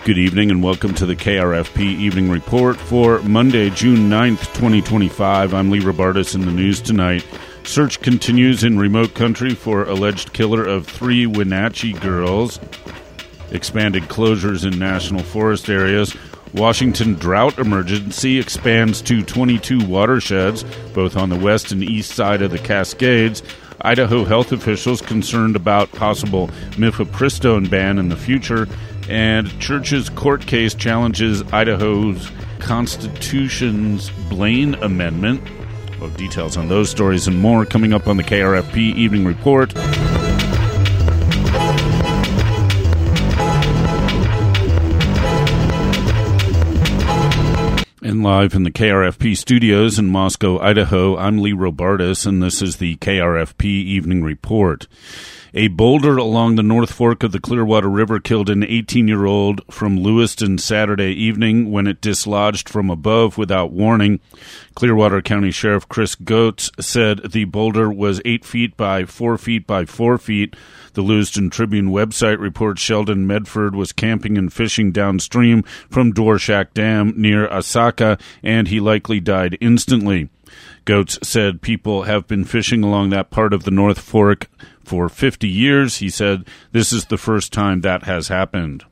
Good evening and welcome to the KRFP Evening Report for Monday, June 9th, 2025. I'm Lee Robartis in the news tonight. Search continues in remote country for alleged killer of 3 Wenatchee girls. Expanded closures in national forest areas. Washington drought emergency expands to 22 watersheds, both on the west and east side of the Cascades. Idaho health officials concerned about possible mifepristone ban in the future. And Church's court case challenges Idaho's Constitution's Blaine Amendment. Well, details on those stories and more coming up on the KRFP Evening Report. And live in the KRFP studios in Moscow, Idaho, I'm Lee Robartis, and this is the KRFP Evening Report. A boulder along the North Fork of the Clearwater River killed an 18-year-old from Lewiston Saturday evening when it dislodged from above without warning. Clearwater County Sheriff Chris Goetz said the boulder was 8 feet by 4 feet by 4 feet. The Lewiston Tribune website reports Sheldon Medford was camping and fishing downstream from Dworshak Dam near Osaka, and he likely died instantly. Goetz said people have been fishing along that part of the North Fork for 50 years. He said this is the first time that has happened.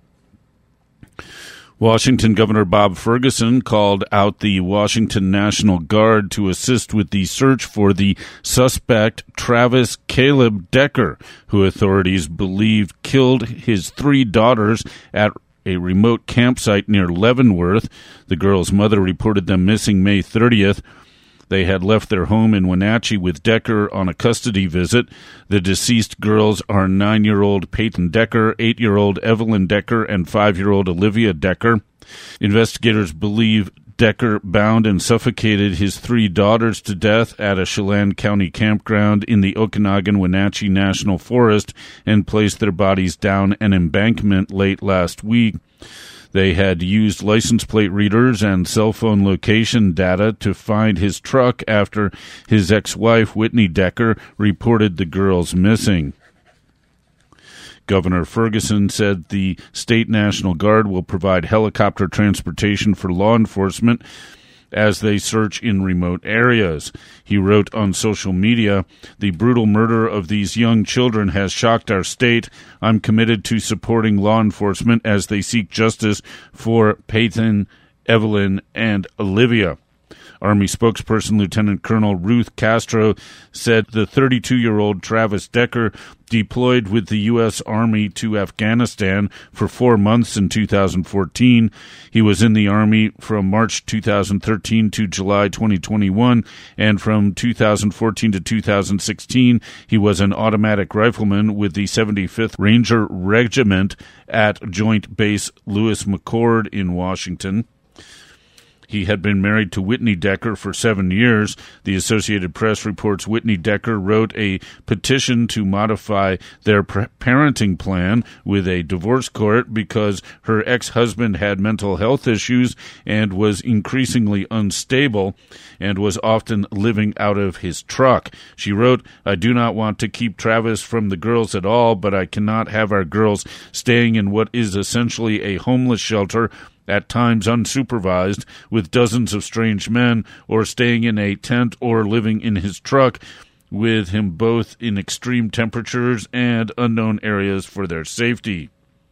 Washington Governor Bob Ferguson called out the Washington National Guard to assist with the search for the suspect Travis Caleb Decker, who authorities believe killed his 3 daughters at a remote campsite near Leavenworth. The girls' mother reported them missing May 30th. They had left their home in Wenatchee with Decker on a custody visit. The deceased girls are 9-year-old Peyton Decker, 8-year-old Evelyn Decker, and 5-year-old Olivia Decker. Investigators believe Decker bound and suffocated his 3 daughters to death at a Chelan County campground in the Okanagan-Wenatchee National Forest and placed their bodies down an embankment late last week. They had used license plate readers and cell phone location data to find his truck after his ex-wife, Whitney Decker, reported the girls missing. Governor Ferguson said the State National Guard will provide helicopter transportation for law enforcement as they search in remote areas. He wrote on social media, "The brutal murder of these young children has shocked our state. I'm committed to supporting law enforcement as they seek justice for Peyton, Evelyn, and Olivia." Army spokesperson Lieutenant Colonel Ruth Castro said the 32-year-old Travis Decker deployed with the U.S. Army to Afghanistan for 4 months in 2014. He was in the Army from March 2013 to July 2021, and from 2014 to 2016, he was an automatic rifleman with the 75th Ranger Regiment at Joint Base Lewis McChord in Washington. He had been married to Whitney Decker for 7 years. The Associated Press reports Whitney Decker wrote a petition to modify their parenting plan with a divorce court because her ex-husband had mental health issues and was increasingly unstable and was often living out of his truck. She wrote, "I do not want to keep Travis from the girls at all, but I cannot have our girls staying in what is essentially a homeless shelter, at times unsupervised, with dozens of strange men, or staying in a tent or living in his truck with him, both in extreme temperatures and unknown areas for their safety."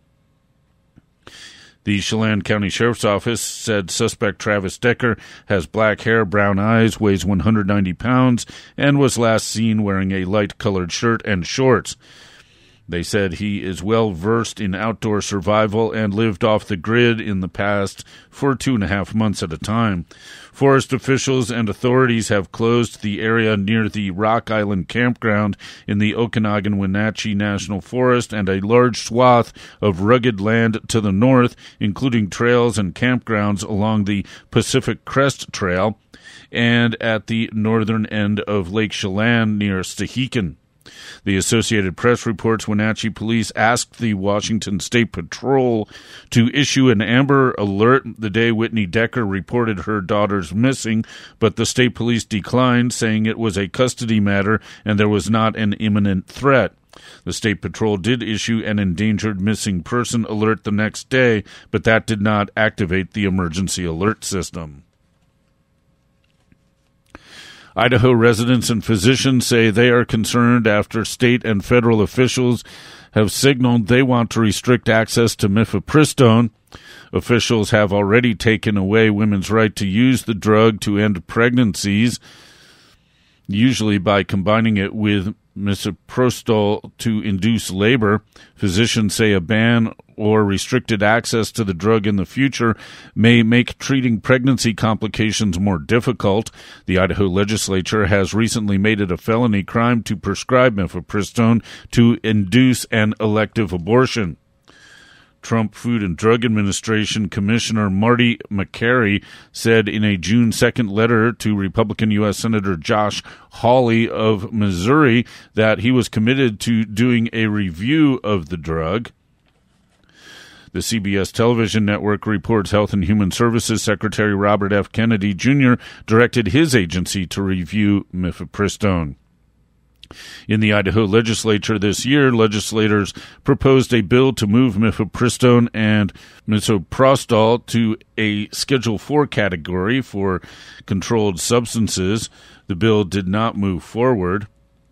The Chelan County Sheriff's Office said suspect Travis Decker has black hair, brown eyes, weighs 190 pounds, and was last seen wearing a light-colored shirt and shorts. They said he is well-versed in outdoor survival and lived off the grid in the past for 2.5 months at a time. Forest officials and authorities have closed the area near the Rock Island campground in the Okanagan-Wenatchee National Forest and a large swath of rugged land to the north, including trails and campgrounds along the Pacific Crest Trail and at the northern end of Lake Chelan near Stehekin. The Associated Press reports Wenatchee police asked the Washington State Patrol to issue an Amber Alert the day Whitney Decker reported her daughters missing, but the state police declined, saying it was a custody matter and there was not an imminent threat. The State Patrol did issue an endangered missing person alert the next day, but that did not activate the emergency alert system. Idaho residents and physicians say they are concerned after state and federal officials have signaled they want to restrict access to mifepristone. Officials have already taken away women's right to use the drug to end pregnancies, usually by combining it with misoprostol to induce labor. Physicians say a ban or restricted access to the drug in the future may make treating pregnancy complications more difficult. The Idaho legislature has recently made it a felony crime to prescribe mifepristone to induce an elective abortion. Trump Food and Drug Administration Commissioner Marty McCary said in a June 2nd letter to Republican U.S. Senator Josh Hawley of Missouri that he was committed to doing a review of the drug. The CBS television network reports Health and Human Services Secretary Robert F. Kennedy Jr. directed his agency to review mifepristone. In the Idaho legislature this year, legislators proposed a bill to move mifepristone and misoprostol to a Schedule 4 category for controlled substances. The bill did not move forward.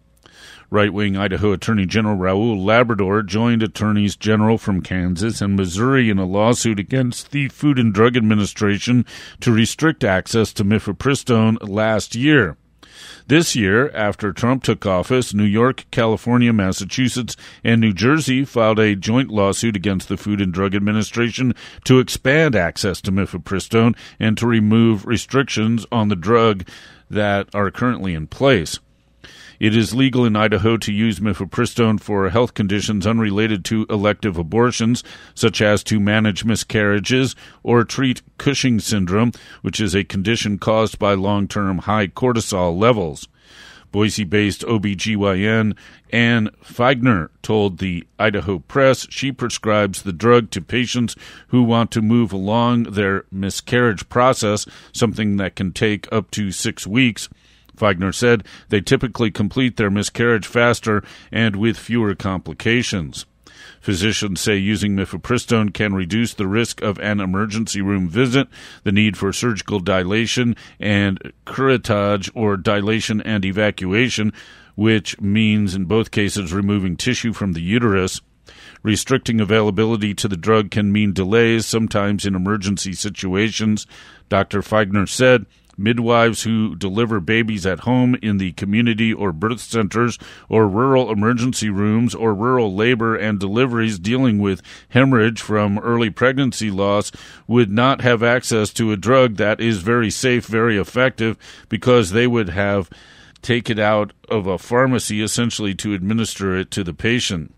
Right-wing Idaho Attorney General Raul Labrador joined attorneys general from Kansas and Missouri in a lawsuit against the Food and Drug Administration to restrict access to mifepristone last year. This year, after Trump took office, New York, California, Massachusetts, and New Jersey filed a joint lawsuit against the Food and Drug Administration to expand access to mifepristone and to remove restrictions on the drug that are currently in place. It is legal in Idaho to use mifepristone for health conditions unrelated to elective abortions, such as to manage miscarriages or treat Cushing syndrome, which is a condition caused by long-term high cortisol levels. Boise-based OBGYN Ann Feigner told the Idaho Press she prescribes the drug to patients who want to move along their miscarriage process, something that can take up to 6 weeks. Feigner said they typically complete their miscarriage faster and with fewer complications. Physicians say using mifepristone can reduce the risk of an emergency room visit, the need for surgical dilation and curettage or dilation and evacuation, which means in both cases removing tissue from the uterus. Restricting availability to the drug can mean delays, sometimes in emergency situations. Dr. Feigner said midwives who deliver babies at home in the community or birth centers or rural emergency rooms or rural labor and deliveries dealing with hemorrhage from early pregnancy loss would not have access to a drug that is very safe, very effective, because they would have take it out of a pharmacy essentially to administer it to the patient.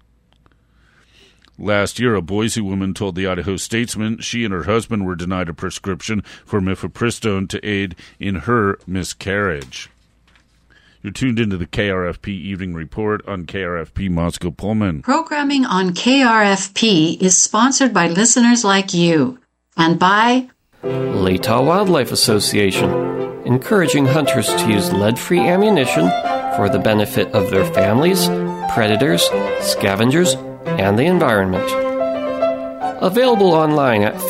Last year, a Boise woman told the Idaho Statesman she and her husband were denied a prescription for mifepristone to aid in her miscarriage. You're tuned into the KRFP Evening Report on KRFP Moscow Pullman. Programming on KRFP is sponsored by listeners like you and by Latah Wildlife Association, encouraging hunters to use lead-free ammunition for the benefit of their families, predators, scavengers, and the environment. Available online at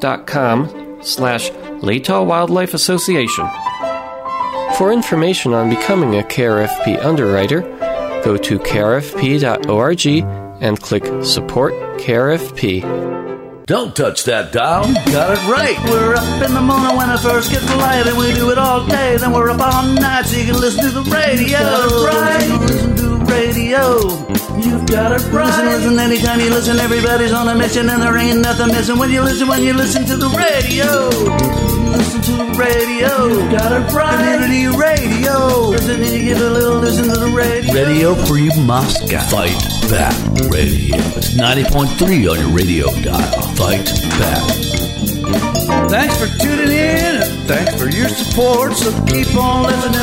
facebook.com/Latah Wildlife Association. For information on becoming a KRFP underwriter, go to krfp.org and click Support KRFP. Don't touch that dial. Got it right. We're up in the morning when it first gets light, and we do it all day. Then we're up all night so you can listen to the radio. Got it right. Listen to the radio. You've got it right. Listen anytime you listen. Everybody's on a mission, and there ain't nothing missing when you listen to the radio. Listen to the radio. You've got it right. Community radio. Listen, you give a little listen to the radio. Radio Free Moscow. Fight Back Radio. It's 90.3 on your radio dial. Fight Back. Thanks for tuning in, and thanks for your support. So keep on listening.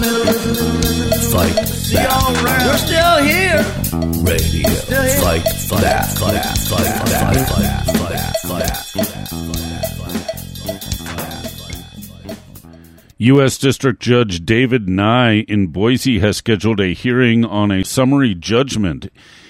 Fight Back. We're still here. Radio. Fight Back. U.S. District Judge David Nye in Boise has scheduled a hearing on a summary judgment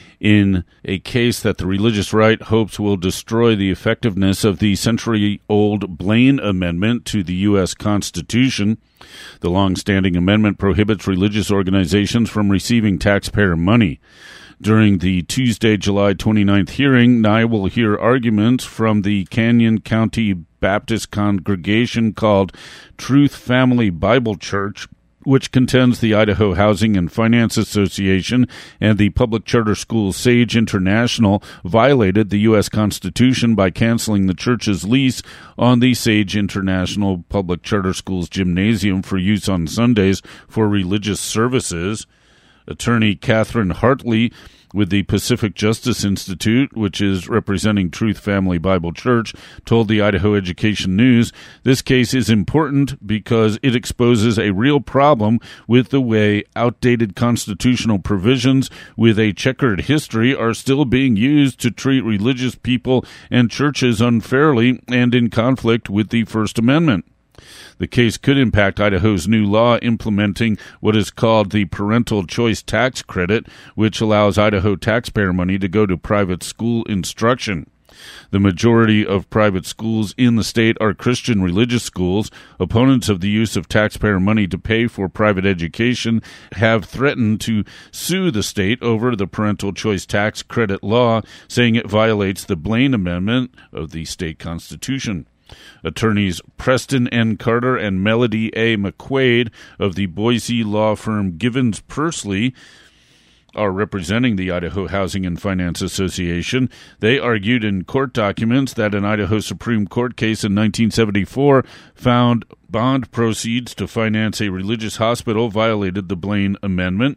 in a case that the religious right hopes will destroy the effectiveness of the century-old Blaine Amendment to the U.S. Constitution. The long-standing amendment prohibits religious organizations from receiving taxpayer money. During the Tuesday, July 29th hearing, Nye will hear arguments from the Canyon County Baptist congregation called Truth Family Bible Church, which contends the Idaho Housing and Finance Association and the public charter school Sage International violated the U.S. Constitution by canceling the church's lease on the Sage International Public Charter School's gymnasium for use on Sundays for religious services. Attorney Catherine Hartley with the Pacific Justice Institute, which is representing Truth Family Bible Church, told the Idaho Education News, this case is important because it exposes a real problem with the way outdated constitutional provisions with a checkered history are still being used to treat religious people and churches unfairly and in conflict with the First Amendment. The case could impact Idaho's new law implementing what is called the Parental Choice Tax Credit, which allows Idaho taxpayer money to go to private school instruction. The majority of private schools in the state are Christian religious schools. Opponents of the use of taxpayer money to pay for private education have threatened to sue the state over the Parental Choice Tax Credit law, saying it violates the Blaine Amendment of the state constitution. Attorneys Preston N. Carter and Melody A. McQuaid of the Boise law firm Givens Pursley are representing the Idaho Housing and Finance Association. They argued in court documents that an Idaho Supreme Court case in 1974 found bond proceeds to finance a religious hospital violated the Blaine Amendment.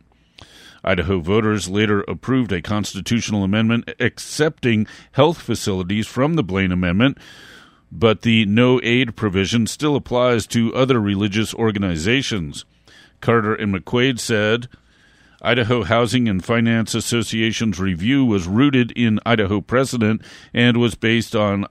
Idaho voters later approved a constitutional amendment accepting health facilities from the Blaine Amendment, but the no-aid provision still applies to other religious organizations. Carter and McQuaid said, Idaho Housing and Finance Association's review was rooted in Idaho precedent and was based on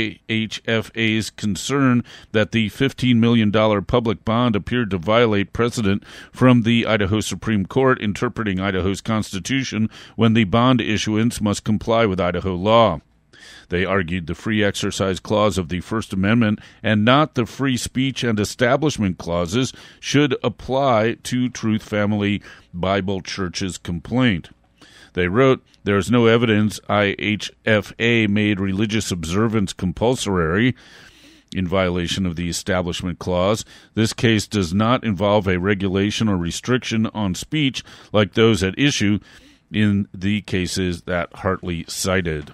IHFA's concern that the $15 million public bond appeared to violate precedent from the Idaho Supreme Court interpreting Idaho's Constitution when the bond issuance must comply with Idaho law. They argued the free exercise clause of the First Amendment and not the free speech and establishment clauses should apply to Truth Family Bible Church's complaint. They wrote, there is no evidence IHFA made religious observance compulsory in violation of the Establishment Clause. This case does not involve a regulation or restriction on speech like those at issue in the cases that Hartley cited.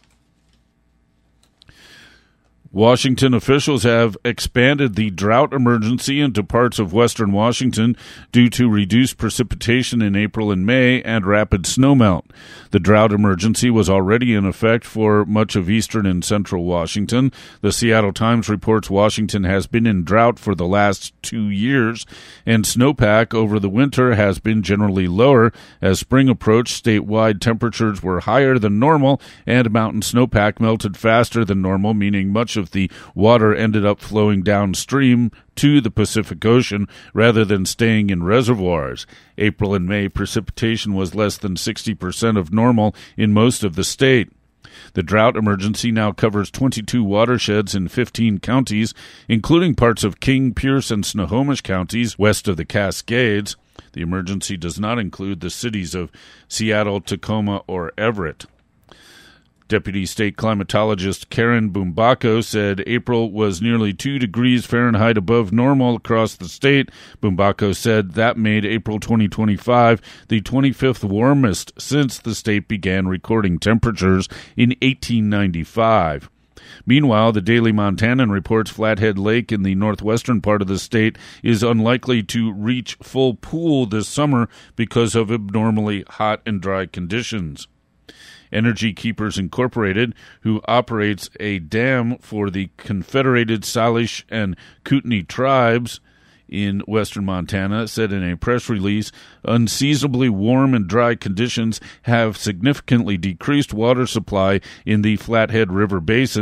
Washington officials have expanded the drought emergency into parts of western Washington due to reduced precipitation in April and May and rapid snowmelt. The drought emergency was already in effect for much of eastern and central Washington. The Seattle Times reports Washington has been in drought for the last 2 years, and snowpack over the winter has been generally lower. As spring approached, statewide temperatures were higher than normal, and mountain snowpack melted faster than normal, meaning much of the water ended up flowing downstream to the Pacific Ocean rather than staying in reservoirs. April and May precipitation was less than 60% of normal in most of the state. The drought emergency now covers 22 watersheds in 15 counties, including parts of King, Pierce, and Snohomish counties west of the Cascades. The emergency does not include the cities of Seattle, Tacoma, or Everett. Deputy State Climatologist Karen Bumbacco said April was nearly 2 degrees Fahrenheit above normal across the state. Bumbacco said that made April 2025 the 25th warmest since the state began recording temperatures in 1895. Meanwhile, the Daily Montanan reports Flathead Lake in the northwestern part of the state is unlikely to reach full pool this summer because of abnormally hot and dry conditions. Energy Keepers Incorporated, who operates a dam for the Confederated Salish and Kootenai tribes in western Montana, said in a press release, unseasonably warm and dry conditions have significantly decreased water supply in the Flathead River Basin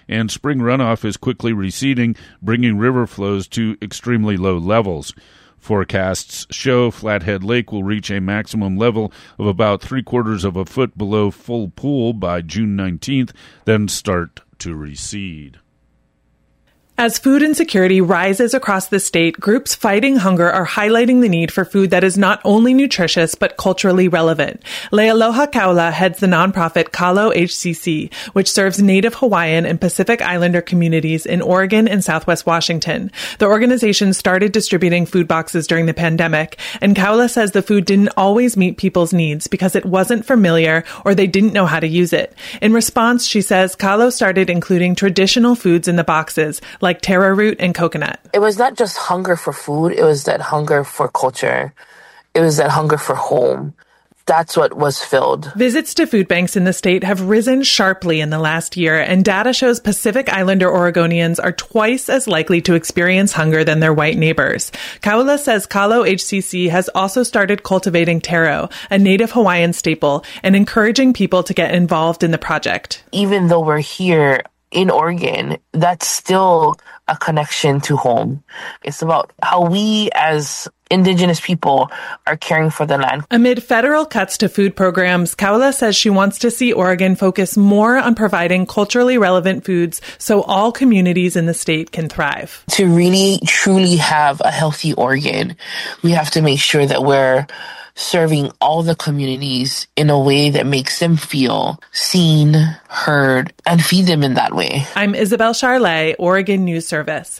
and spring runoff is quickly receding, bringing river flows to extremely low levels. Forecasts show Flathead Lake will reach a maximum level of about 3/4 of a foot below full pool by June 19th, then start to recede. As food insecurity rises across the state, groups fighting hunger are highlighting the need for food that is not only nutritious, but culturally relevant. Lealoha Kaula heads the nonprofit Kalo HCC, which serves Native Hawaiian and Pacific Islander communities in Oregon and Southwest Washington. The organization started distributing food boxes during the pandemic, and Kaula says the food didn't always meet people's needs because it wasn't familiar or they didn't know how to use it. In response, she says Kalo started including traditional foods in the boxes, like taro root and coconut. It was not just hunger for food, it was that hunger for culture. It was that hunger for home. That's what was filled. Visits to food banks in the state have risen sharply in the last year, and data shows Pacific Islander Oregonians are twice as likely to experience hunger than their white neighbors. Kaula says Kalo HCC has also started cultivating taro, a Native Hawaiian staple, and encouraging people to get involved in the project. Even though we're here in Oregon, that's still a connection to home. It's about how we as Indigenous people are caring for the land. Amid federal cuts to food programs, Kaula says she wants to see Oregon focus more on providing culturally relevant foods so all communities in the state can thrive. To really, truly have a healthy Oregon, we have to make sure that we're serving all the communities in a way that makes them feel seen, heard, and feed them in that way. I'm Isabel Charlet, Oregon News Service.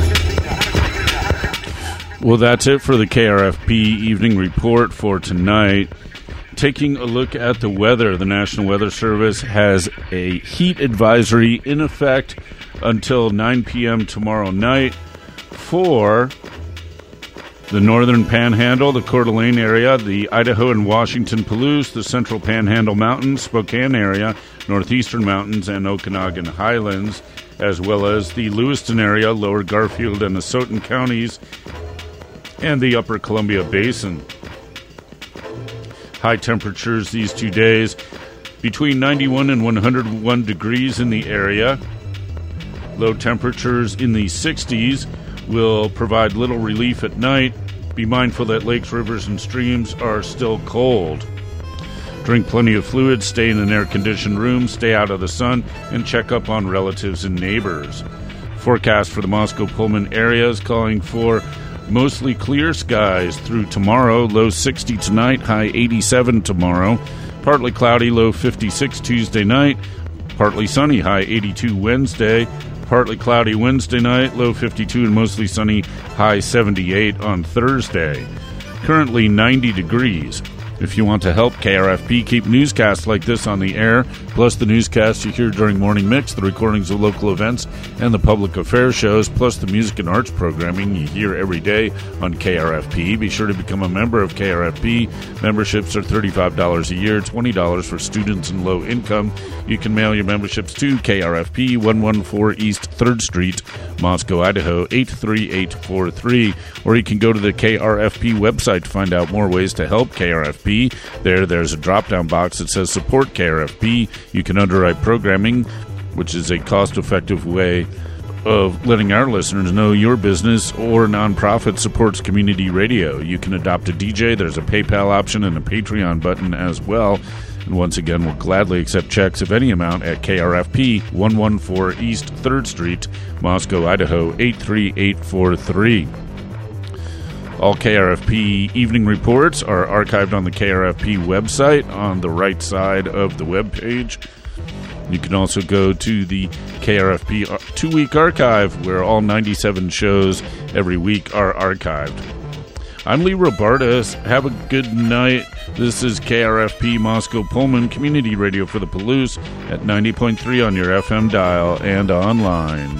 Well, that's it for the KRFP Evening Report for tonight. Taking a look at the weather, the National Weather Service has a heat advisory in effect until 9 p.m. tomorrow night for the Northern Panhandle, the Coeur d'Alene area, the Idaho and Washington Palouse, the Central Panhandle Mountains, Spokane area, Northeastern Mountains, and Okanagan Highlands, as well as the Lewiston area, Lower Garfield and Asotin counties, and the Upper Columbia Basin. High temperatures these 2 days between 91 and 101 degrees in the area. Low temperatures in the 60s will provide little relief at night. Be mindful that lakes, rivers, and streams are still cold. Drink plenty of fluids, stay in an air-conditioned room, stay out of the sun, and check up on relatives and neighbors. Forecast for the Moscow-Pullman area is calling for mostly clear skies through tomorrow, low 60 tonight, high 87 tomorrow. Partly cloudy, low 56 Tuesday night. Partly sunny, high 82 Wednesday. Partly cloudy Wednesday night, low 52 and mostly sunny, high 78 on Thursday. Currently 90 degrees. If you want to help KRFP keep newscasts like this on the air, plus the newscasts you hear during Morning Mix, the recordings of local events, and the public affairs shows, plus the music and arts programming you hear every day on KRFP, be sure to become a member of KRFP. Memberships are $35 a year, $20 for students and low income. You can mail your memberships to KRFP, 114 East 3rd Street, Moscow, Idaho, 83843. Or you can go to the KRFP website to find out more ways to help KRFP. There's a drop-down box that says Support KRFP. You can underwrite programming, which is a cost-effective way of letting our listeners know your business or nonprofit supports community radio. You can adopt a DJ. There's a PayPal option and a Patreon button as well. And once again, we'll gladly accept checks of any amount at KRFP, 114 East 3rd Street, Moscow, Idaho, 83843. All KRFP evening reports are archived on the KRFP website on the right side of the web page. You can also go to the KRFP 2-week archive, where all 97 shows every week are archived. I'm Lee Robartis. Have a good night. This is KRFP Moscow Pullman Community Radio for the Palouse at 90.3 on your FM dial and online.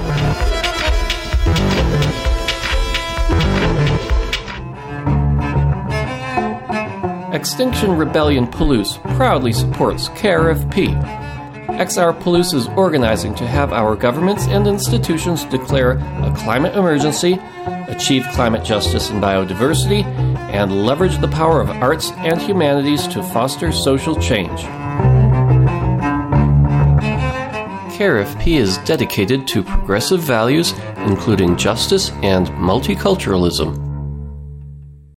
Extinction Rebellion Palouse proudly supports KRFP. XR Palouse is organizing to have our governments and institutions declare a climate emergency, achieve climate justice and biodiversity, and leverage the power of arts and humanities to foster social change. KRFP is dedicated to progressive values, including justice and multiculturalism.